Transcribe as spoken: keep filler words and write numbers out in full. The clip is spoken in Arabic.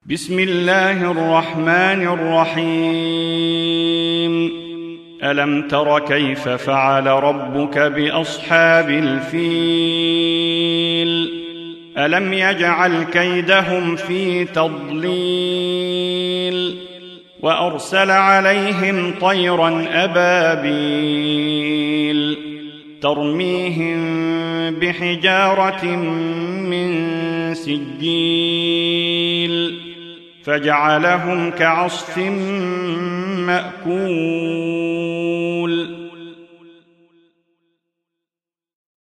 بسم الله الرحمن الرحيم ألم تر كيف فعل ربك بأصحاب الفيل ألم يجعل كيدهم في تضليل وأرسل عليهم طيرا أبابيل ترميهم بحجارة من سجيل فجعلهم كعصف مأكول